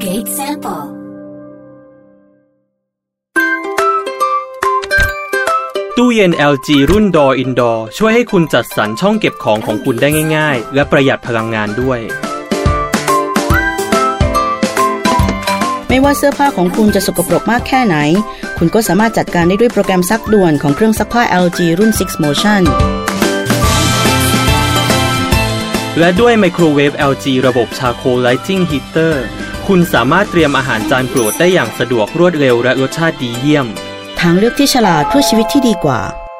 Colgate Sample ตู้เย็น LG รุ่น Door Indoor ช่วยให้คุณจัดสรรช่องเก็บของของคุณได้ง่ายๆและประหยัดพลังงานด้วยไม่ว่าเสื้อผ้าของคุณจะสกปรกมากแค่ไหนคุณก็สามารถจัดการได้ด้วยโปรแกรมซักด่วนของเครื่องซักผ้า LG รุ่น 6 Motion และด้วยไมโครเวฟ LG ระบบ Charcoal Lighting Heater คุณสามารถเตรียมอาหารจานโปรดได้อย่างสะดวกรวดเร็วและรสชาติดีเยี่ยมทางเลือกที่ฉลาดเพื่อชีวิตที่ดีกว่า